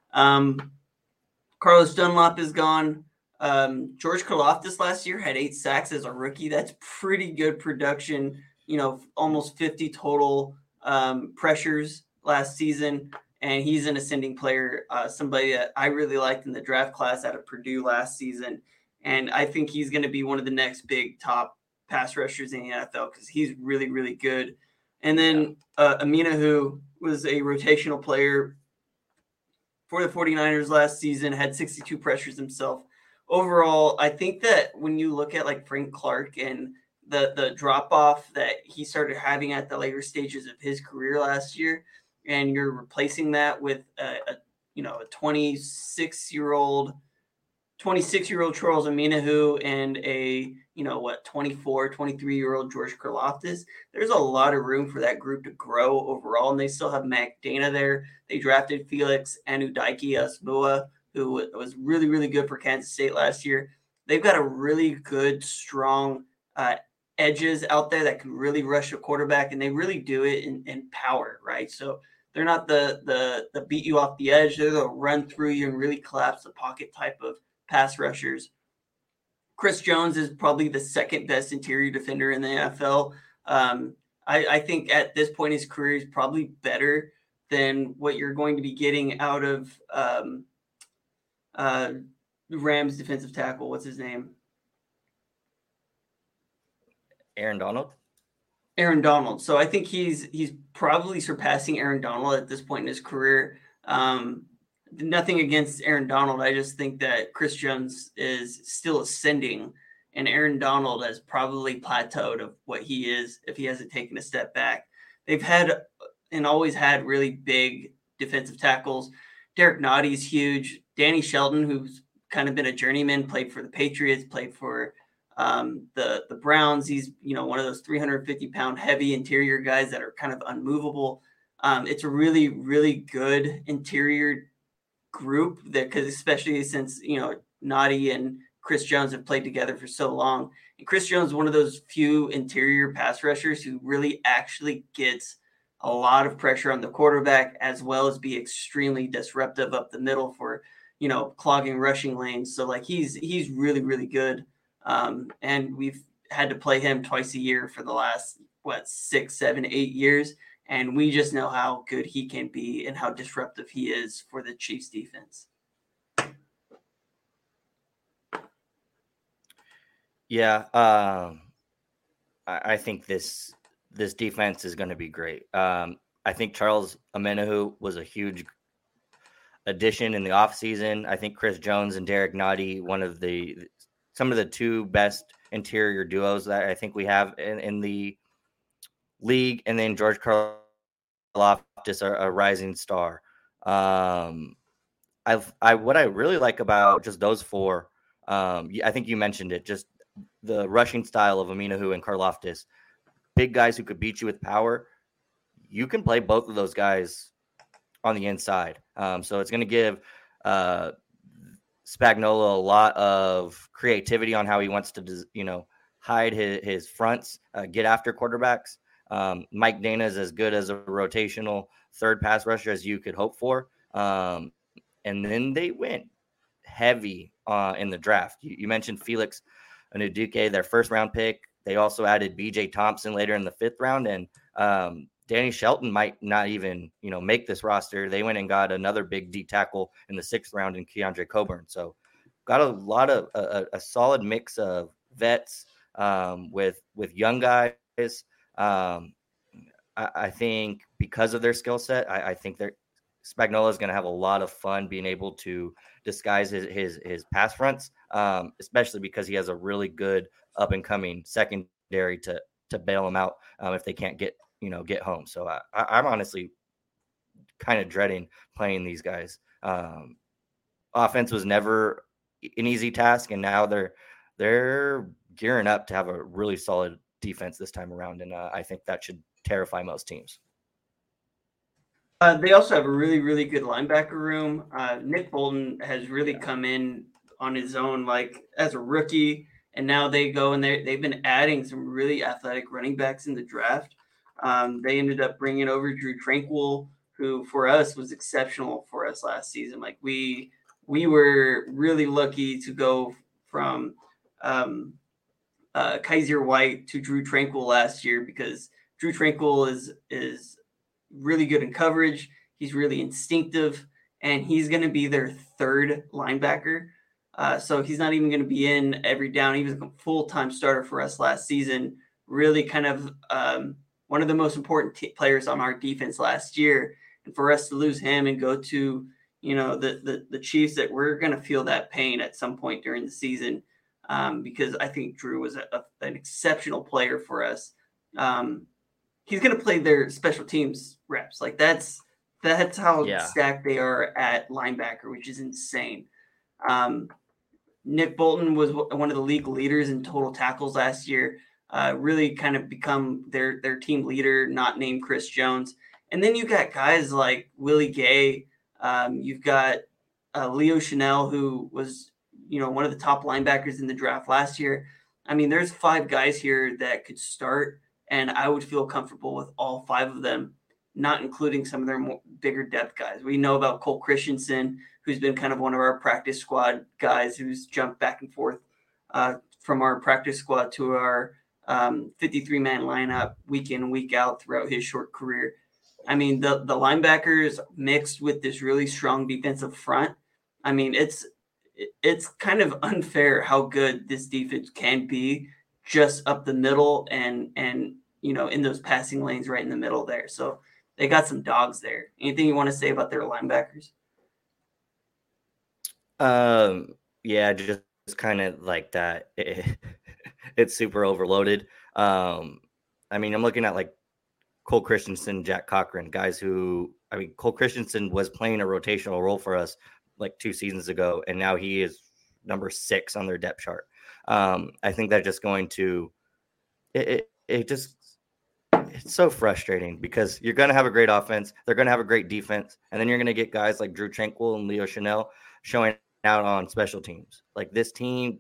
Carlos Dunlap is gone. George Karlaftis last year had 8 sacks as a rookie. That's pretty good production. Almost 50 total pressures last season. And he's an ascending player, somebody that I really liked in the draft class out of Purdue last season. And I think he's going to be one of the next big top pass rushers in the NFL because he's really, really good. And then Omenihu was a rotational player for the 49ers last season, had 62 pressures himself. Overall, I think that when you look at like Frank Clark and the drop-off that he started having at the later stages of his career last year, and you're replacing that with a 26-year-old Charles Omenihu and a 23-year-old George Karlaftis, there's a lot of room for that group to grow overall. And they still have Mac Dana there. They drafted Felix Anudike-Asmua, who was really, really good for Kansas State last year. They've got a really good, strong edges out there that can really rush a quarterback, and they really do it in power, right? So they're not the beat you off the edge. They're the run through you and really collapse the pocket type of pass rushers. Chris Jones is probably the second best interior defender in the NFL. I think at this point in his career, he's probably better than what you're going to be getting out of Rams defensive tackle. What's his name? Aaron Donald. So I think he's probably surpassing Aaron Donald at this point in his career. Nothing against Aaron Donald. I just think that Chris Jones is still ascending, and Aaron Donald has probably plateaued of what he is if he hasn't taken a step back. They've had and always had really big defensive tackles. Derek Notty's huge. Danny Shelton, who's kind of been a journeyman, played for the Patriots, played for the Browns. He's one of those 350-pound heavy interior guys that are kind of unmovable. It's a really, really good interior group because especially since Notty and Chris Jones have played together for so long. And Chris Jones is one of those few interior pass rushers who really actually gets a lot of pressure on the quarterback, as well as be extremely disruptive up the middle for clogging rushing lanes. So like he's really, really good. And we've had to play him twice a year for the last 6, 7, 8 years. And we just know how good he can be and how disruptive he is for the Chiefs defense. Yeah. I think this defense is going to be great. I think Charles Omenihu was a huge addition in the offseason. I think Chris Jones and Derek Notty, some of the 2 best interior duos that I think we have in the league, and then George Karlaftis, a rising star. What I really like about just those 4 I think you mentioned it, just the rushing style of Aminahu and Karlaftis, big guys who could beat you with power. You can play both of those guys on the inside. So it's going to give Spagnuolo a lot of creativity on how he wants to, hide his fronts, get after quarterbacks. Mike Dana is as good as a rotational third pass rusher as you could hope for. And then they went heavy in the draft. You mentioned Felix Anuduke, their first round pick. They also added BJ Thompson later in the 5th round. And Danny Shelton might not even, make this roster. They went and got another big D tackle in the 6th round in Keandre Coburn. So got a lot of a solid mix of vets with young guys. I think because of their skill set, I think Spagnuolo is going to have a lot of fun being able to disguise his pass fronts, especially because he has a really good up and coming secondary to bail them out if they can't get home. So I'm honestly kind of dreading playing these guys. Offense was never an easy task, and now they're gearing up to have a really solid defense this time around, and I think that should terrify most teams. They also have a really, really good linebacker room. Nick Bolton has really come in on his own, like as a rookie, and now they go and they've been adding some really athletic running backs in the draft. They ended up bringing over Drew Tranquill, who for us was exceptional for us last season. Like we were really lucky to go from Kaiser White to Drew Tranquill last year, because Drew Tranquill is really good in coverage. He's really instinctive, and he's going to be their 3rd linebacker. So he's not even going to be in every down. He was a full-time starter for us last season. Really kind of one of the most important players on our defense last year. And for us to lose him and go to, the Chiefs, that we're going to feel that pain at some point during the season, because I think Drew was an exceptional player for us. He's going to play their special teams reps. Like that's how stacked they are at linebacker, which is insane. Nick Bolton was one of the league leaders in total tackles last year. Really kind of become their team leader, not named Chris Jones. And then you got guys like Willie Gay. You've got Leo Chanel, who was, one of the top linebackers in the draft last year. I mean, there's 5 guys here that could start, and I would feel comfortable with all 5 of them, not including some of their bigger depth guys. We know about Cole Christensen, who's been kind of one of our practice squad guys, who's jumped back and forth from our practice squad to our 53-man lineup week in and week out throughout his short career. I mean, the linebackers mixed with this really strong defensive front. I mean, it's kind of unfair how good this defense can be just up the middle and in those passing lanes right in the middle there. So they got some dogs there. Anything you want to say about their linebackers? Yeah, just kind of like that. It's super overloaded. I mean, I'm looking at like Cole Christensen, Jack Cochran, guys who, Cole Christensen was playing a rotational role for us like 2 seasons ago, and now he is number 6 on their depth chart. I think that just going to, it's so frustrating because you're going to have a great offense. They're going to have a great defense. And then you're going to get guys like Drew Tranquill and Leo Chanel showing out on special teams. Like this team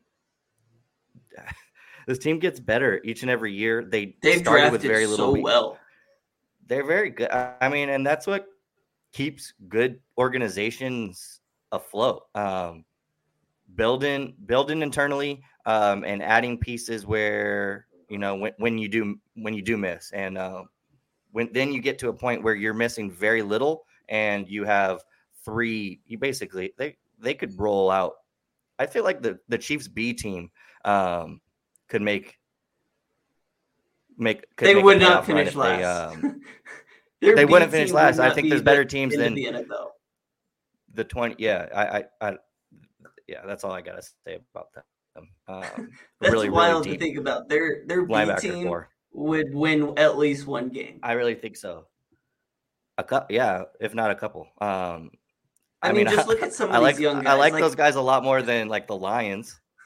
gets better each and every year. They've started with very little. So well. They're very good. I mean, and that's what keeps good organizations afloat. Building internally, and adding pieces where, when you do miss, and then you get to a point where you're missing very little, and you have 3. You basically they could roll out. I feel like the Chiefs B team could make. They would not finish last. They wouldn't finish last. I think there's better teams than the NFL. The 20. Yeah, yeah, that's all I gotta say about that. That's really, wild really to think about. Their B team core would win at least 1 game. I really think so. If not a couple. I mean, just look at some of these young guys. I like those guys a lot more than like the Lions.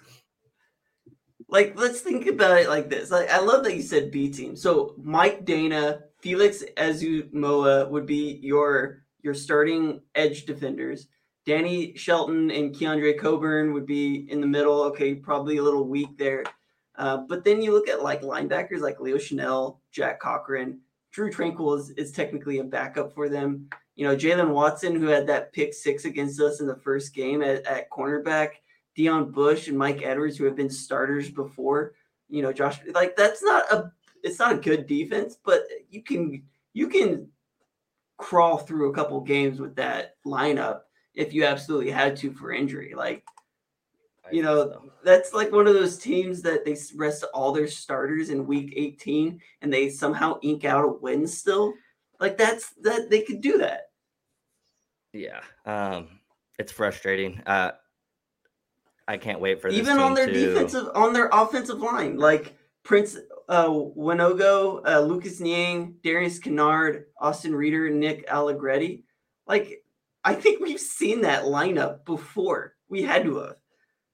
Like, let's think about it like this. Like, I love that you said B team. So Mike Dana, Felix Azumoa would be your starting edge defenders. Danny Shelton and Keandre Coburn would be in the middle. Okay, probably a little weak there. But then you look at like linebackers like Leo Chanel, Jack Cochran. Drew Tranquil is technically a backup for them. You know, Jalen Watson, who had that pick 6 against us in the first game at cornerback. Deion Bush and Mike Edwards, who have been starters before. You know, Josh, like it's not a good defense, but you can crawl through a couple games with that lineup if you absolutely had to for injury. Like, you know, that's like one of those teams that they rest all their starters in week 18 and they somehow ink out a win still. Like that they could do that. Yeah. It's frustrating. I can't wait for this even on their their offensive line, like Prince Winogo, Lucas Niang, Darius Kennard, Austin Reeder, Nick Allegretti. Like, I think we've seen that lineup before. We had to have.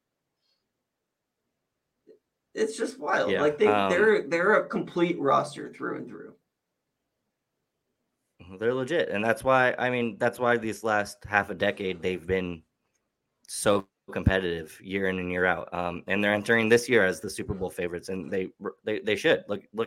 It's just wild. Yeah, like they're a complete roster through and through. They're legit, and that's why this last half a decade they've been so competitive year in and year out. And they're entering this year as the Super Bowl favorites, and they should look.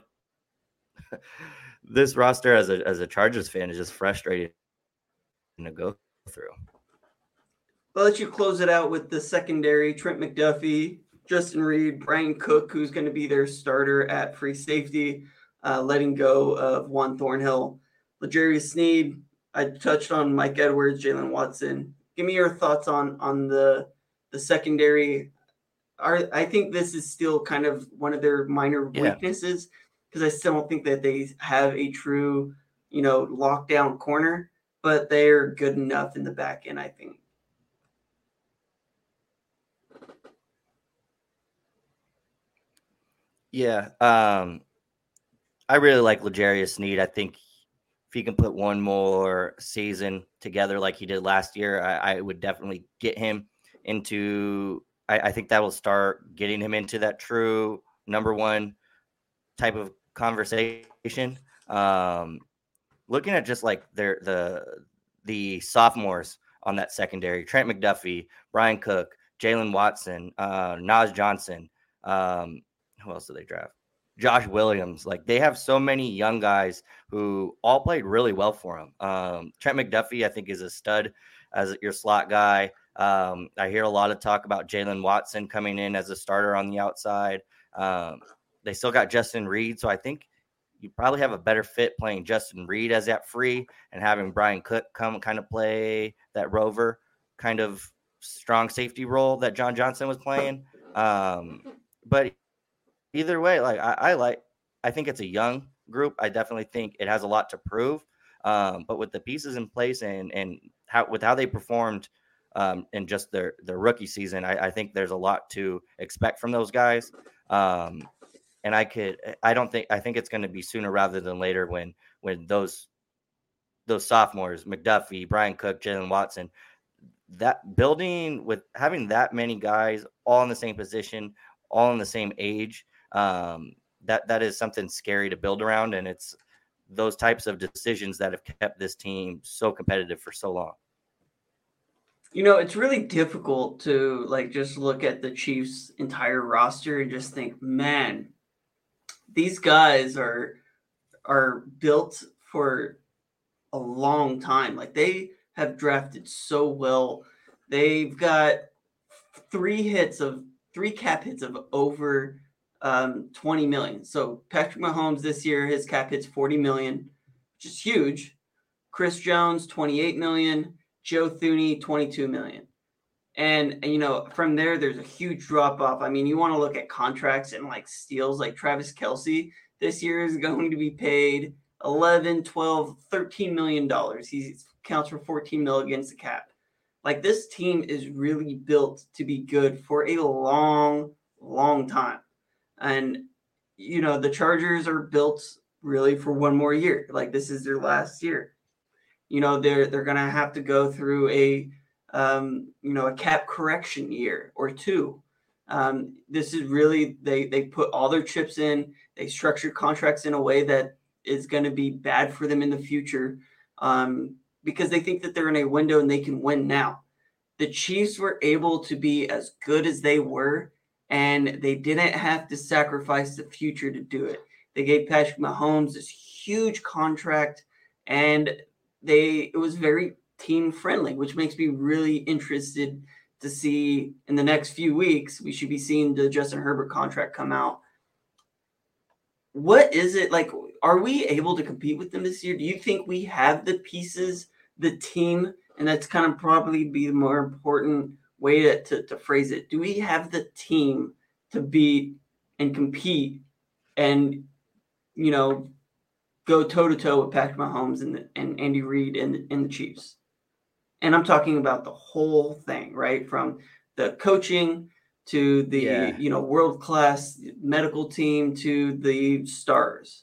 This roster as a Chargers fan is just frustrating to go through. I'll let you close it out with the secondary: Trent McDuffie, Justin Reed, Brian Cook, who's going to be their starter at free safety, letting go of Juan Thornhill, L'Jarius Sneed. I touched on Mike Edwards, Jalen Watson. Give me your thoughts on the secondary. I think this is still kind of one of their minor weaknesses because I still don't think that they have a true, lockdown corner, but they're good enough in the back end, I think. Yeah. I really like L'Jarius Sneed. I think if he can put one more season together like he did last year, I would definitely get him into – I think that will start getting him into that true number one type of conversation. Looking at just like the sophomores on that secondary, Trent McDuffie, Brian Cook, Jalen Watson, Naz Johnson, who else did they draft? Josh Williams. Like, they have so many young guys who all played really well for them. Trent McDuffie, I think, is a stud as your slot guy. I hear a lot of talk about Jalen Watson coming in as a starter on the outside. They still got Justin Reed, so I think you probably have a better fit playing Justin Reed as that free and having Brian Cook come kind of play that rover kind of strong safety role that John Johnson was playing. But either way, like I think it's a young group. I definitely think it has a lot to prove. But with the pieces in place and how they performed in just their rookie season, I think there's a lot to expect from those guys. And I think it's going to be sooner rather than later when those sophomores, McDuffie, Brian Cook, Jalen Watson, that building with having that many guys all in the same position, all in the same age, that is something scary to build around. And it's those types of decisions that have kept this team so competitive for so long. It's really difficult to just look at the Chiefs' entire roster and just think, man, these guys are built for a long time. Like, they have drafted so well. They've got three cap hits of over 20 million. So Patrick Mahomes this year, his cap hits 40 million, which is huge. Chris Jones, 28 million. Joe Thuney, 22 million. And from there's a huge drop off. I mean, you want to look at contracts and steals, like Travis Kelce this year is going to be paid $11, $12, $13 million. He counts for 14 mil against the cap. Like, this team is really built to be good for a long, long time. And, the Chargers are built really for one more year. Like, this is their last year. They're going to have to go through a cap correction year or two. This is really they put all their chips in. They structured contracts in a way that is going to be bad for them in the future because they think that they're in a window and they can win now. The Chiefs were able to be as good as they were, and they didn't have to sacrifice the future to do it. They gave Patrick Mahomes this huge contract, and it was very team friendly, which makes me really interested to see in the next few weeks. We should be seeing the Justin Herbert contract come out. What is it like? Are we able to compete with them this year? Do you think we have the pieces, the team? And that's kind of probably be the more important way to phrase it. Do we have the team to beat and compete and, go toe-to-toe with Patrick Mahomes and Andy Reid and the Chiefs? And I'm talking about the whole thing, right? From the coaching to the, world-class medical team to the stars.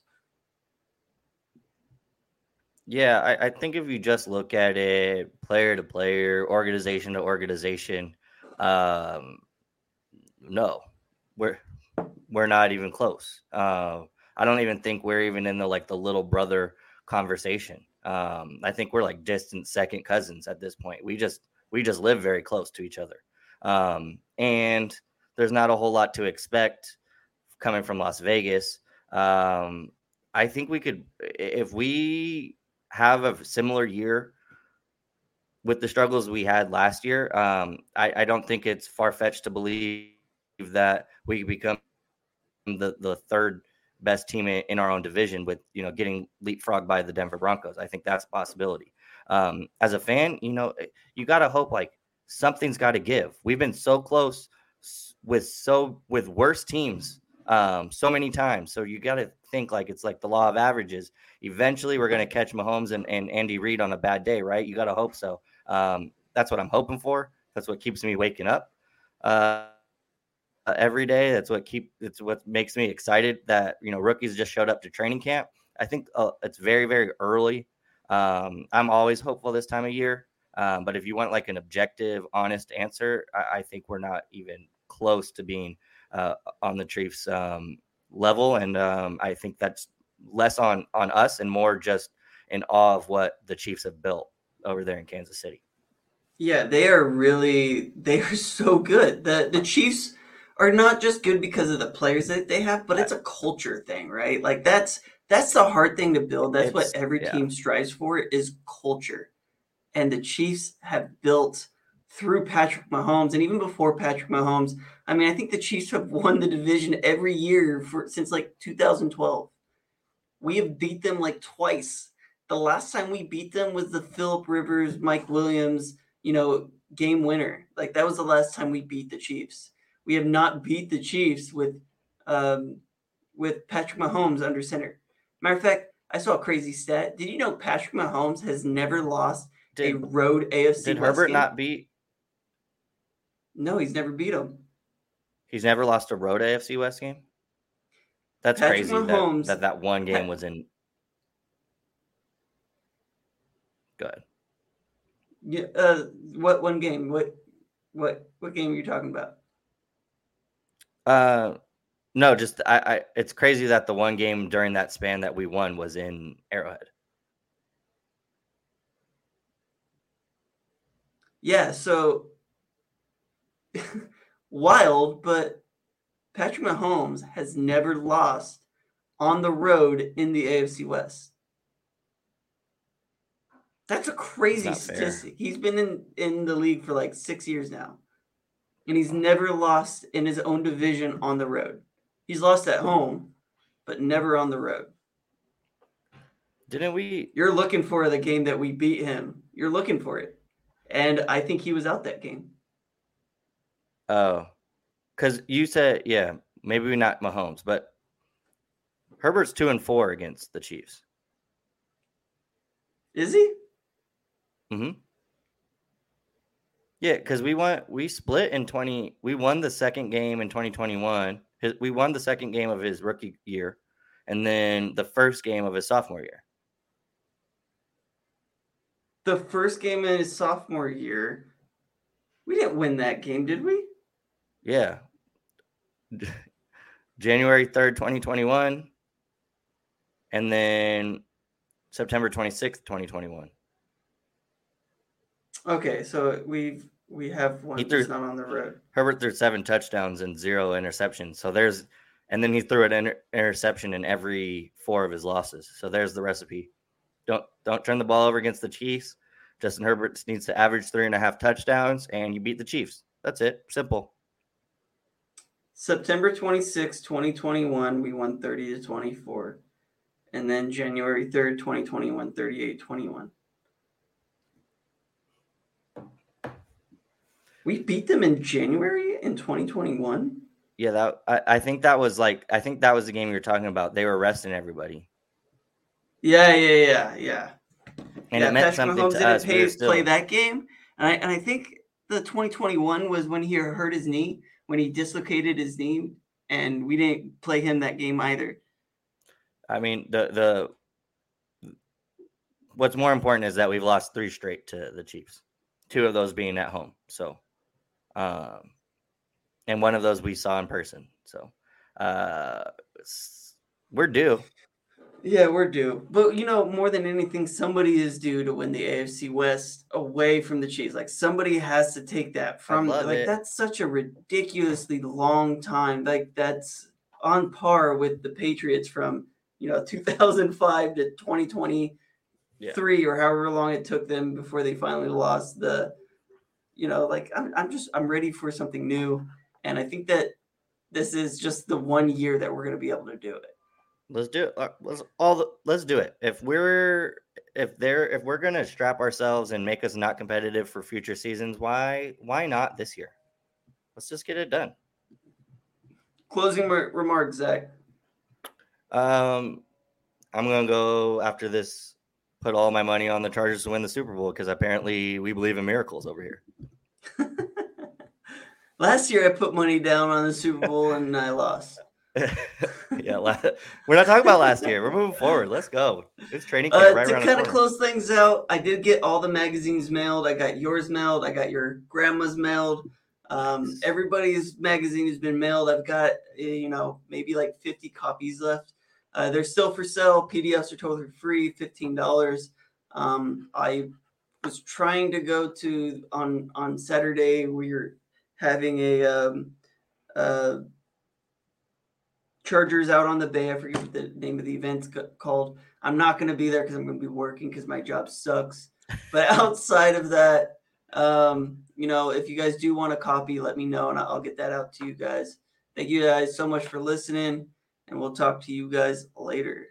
Yeah, I think if you just look at it player to player, organization to organization, no, we're not even close. I don't even think we're even in the little brother conversation. I think we're like distant second cousins at this point. We just live very close to each other. And there's not a whole lot to expect coming from Las Vegas. I think we could, if we have a similar year with the struggles we had last year, I don't think it's far-fetched to believe that we could become the third best team in our own division with, getting leapfrogged by the Denver Broncos. I think that's a possibility. As a fan, you got to hope something's got to give. We've been so close with worse teams so many times. So you got to think it's like the law of averages. Eventually we're going to catch Mahomes and Andy Reid on a bad day, right? You got to hope so. That's what I'm hoping for. That's what keeps me waking up every day. It's what makes me excited that, rookies just showed up to training camp. I think it's very, very early. I'm always hopeful this time of year. But if you want an objective, honest answer, I think we're not even close to being on the Chiefs level. And I think that's less on us and more just in awe of what the Chiefs have built over there in Kansas City. Yeah, they are so good. The Chiefs are not just good because of the players that they have, but it's a culture thing, right? That's the hard thing to build. That's what every team strives for is culture. And the Chiefs have built through Patrick Mahomes, and even before Patrick Mahomes, I think the Chiefs have won the division every year since 2012. We have beat them twice. The last time we beat them was the Phillip Rivers, Mike Williams, game winner. That was the last time we beat the Chiefs. We have not beat the Chiefs with Patrick Mahomes under center. Matter of fact, I saw a crazy stat. Did you know Patrick Mahomes has never lost a road AFC Did West Herbert game? not beat? No, he's never beat him. He's never lost a road AFC West game? That's Patrick crazy Mahomes, that one game was in. Go ahead. Yeah. What one game? What game are you talking about? No, just I. It's crazy that the one game during that span that we won was in Arrowhead. Yeah. So wild, but Patrick Mahomes has never lost on the road in the AFC West. That's a crazy statistic. He's been in the league for 6 years now, and he's never lost in his own division on the road. He's lost at home, but never on the road. Didn't we? You're looking for the game that we beat him. You're looking for it. And I think he was out that game. Oh, because you said, yeah, maybe not Mahomes, but Herbert's 2-4 against the Chiefs. Is he? Mm-hmm. Yeah, because we split in 20. We won the second game in 2021. We won the second game of his rookie year, and then the first game of his sophomore year. The first game in his sophomore year, we didn't win that game, did we? Yeah, January 3rd, 2021, and then September 26th, 2021. Okay, so we have one that's not on the road. Herbert threw 7 touchdowns and 0 interceptions. So and then he threw an interception in every 4 of his losses. So there's the recipe. Don't turn the ball over against the Chiefs. Justin Herbert needs to average 3.5 touchdowns, and you beat the Chiefs. That's it. Simple. September 26, 2021, we won 30-24. And then January 3rd, 2021, 38-21. We beat them in January in 2021? Yeah, I think that was the game you were talking about. They were resting everybody. Yeah. And it meant Patrick something Mahomes to us. didn't play that game. And I think the 2021 was when he hurt his knee, when he dislocated his knee, and we didn't play him that game either. I mean, the what's more important is that we've lost 3 straight to the Chiefs, 2 of those being at home. So, and one of those we saw in person. So, we're due. Yeah, we're due. But, more than anything, somebody is due to win the AFC West away from the Chiefs. Like, somebody has to take that from them. Like, that's such a ridiculously long time. Like, that's on par with the Patriots from, 2005 to 2023 or however long it took them before they finally lost the, I'm ready for something new. And I think that this is just the 1 year that we're going to be able to do it. Let's do it. Let's do it. If we're going to strap ourselves and make us not competitive for future seasons, why not this year? Let's just get it done. Closing remarks, Zach. I'm going to go after this, put all my money on the Chargers to win the Super Bowl because apparently we believe in miracles over here. Last year I put money down on the Super Bowl and I lost. Yeah, we're not talking about last year. We're moving forward. Let's go. It's training camp right around the corner. To kind of close things out, I did get all the magazines mailed. I got yours mailed. I got your grandma's mailed. Everybody's magazine has been mailed. I've got, maybe like 50 copies left. They're still for sale. PDFs are totally free, $15. I was trying to go to on Saturday. We're having a Chargers out on the bay. I forget what the name of the event's called. I'm not going to be there because I'm going to be working because my job sucks. But outside of that, if you guys do want a copy, let me know and I'll get that out to you guys. Thank you guys so much for listening, and we'll talk to you guys later.